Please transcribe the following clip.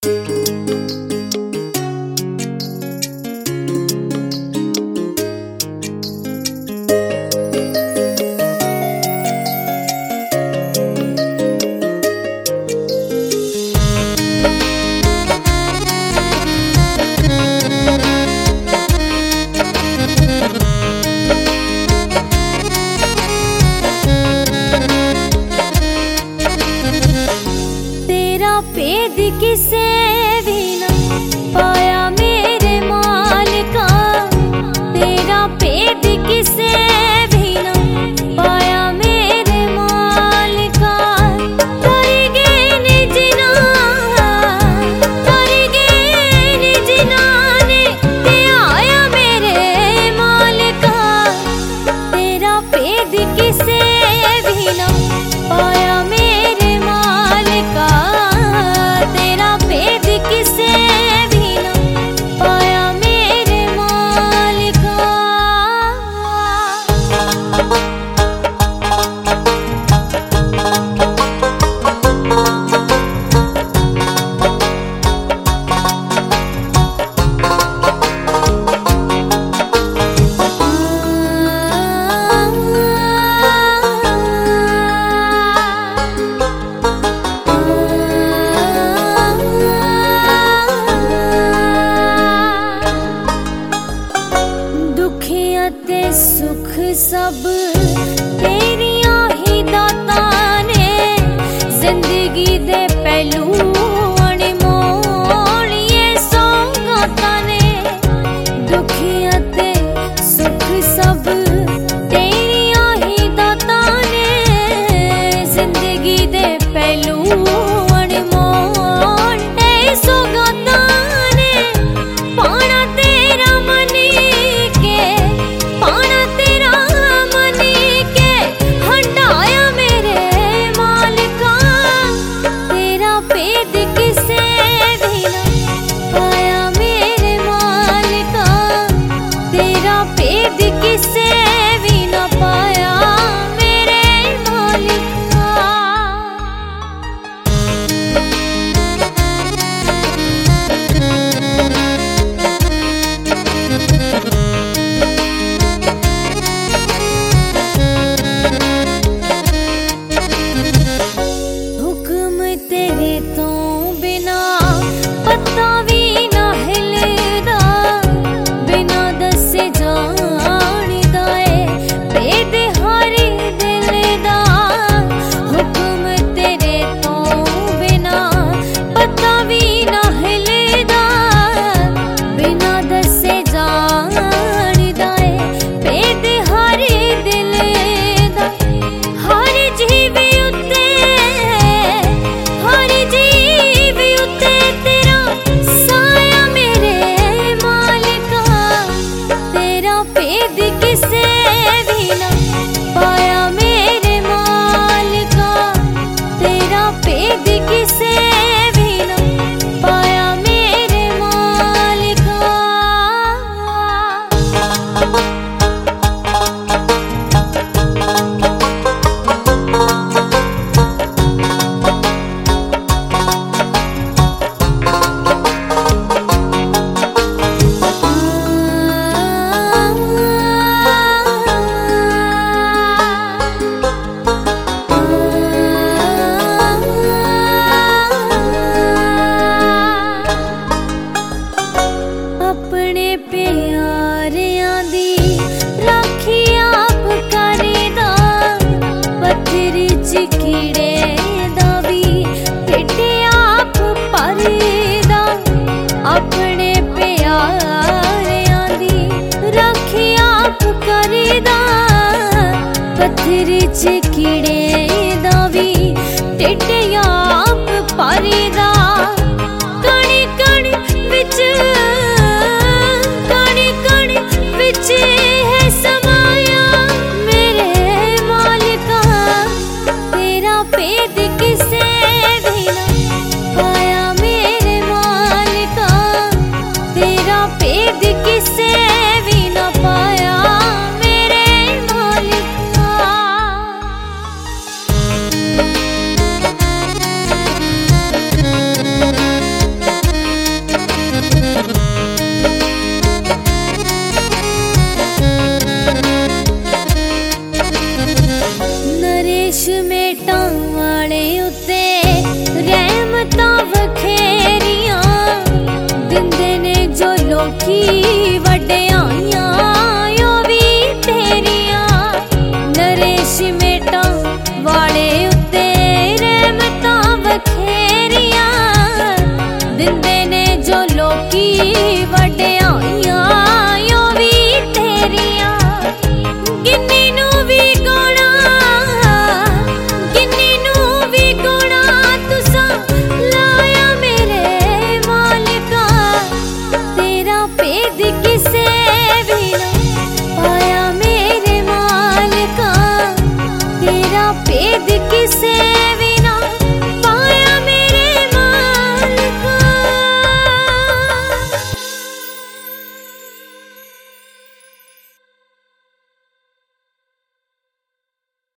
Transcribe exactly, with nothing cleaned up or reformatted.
भेद किसे भी न पाया मेरे मालिका, तेरा भेद किसे भी न पाया मेरे मालिका। तारी गेन जिना तारी गेन जिना ने ते आया मेरे मालिका, तेरा भेद किसे भी न पाया मेरे मालिका, तेरा भेद किसे भी न पाया मेरे मालिका। सुख सब तेरिया ही दाता ने, जिंदगी दे पहलू अणमोल ये सौगातां ने। दुखिया ते सुख सब तेरिया ही दाता ने, जिंदगी दे पहलू अणमोल ये सौगातां ने। पाना तेरा मनी के पाना तेरा मनी के हटाया मेरे मालिका, तेरा भेद किसे भी न पाया मेरे मालिका, तेरा भेद किसे भी न पाया मेरे मालिका। तेरे तो बिना पत्ता भी ना हिलदा, बिना दसे जानिदा ए भेद हर दिल दा। हुक्म तेरे तो बिना पत्ता भी ना हिलदा, बिना दसे जानिदा ए भेद हर दिल दा। हर जीवी उत्ते हर जीव उत्ते तेरा साया मेरे मालिका, तेरा भेद किसे भी न पाया मेरे मालिका, तेरा भेद किसे भी न पाया मेरे मालिका। अपने प्यारियां दी राखी आप करदा, पत्थर च कीड़े दा भी ढिड आप भरदा। अपने प्यारियां दी राखी आप करदा, पत्थर च कीड़े दा भी ढिड आप भरदा। कण कण विच कण कण विच है समाया मेरे मालिका, तेरा भेद किसे भी न पाया मेरे मालिका, तेरा भेद किसे भी न पाया मेरे मालिका। की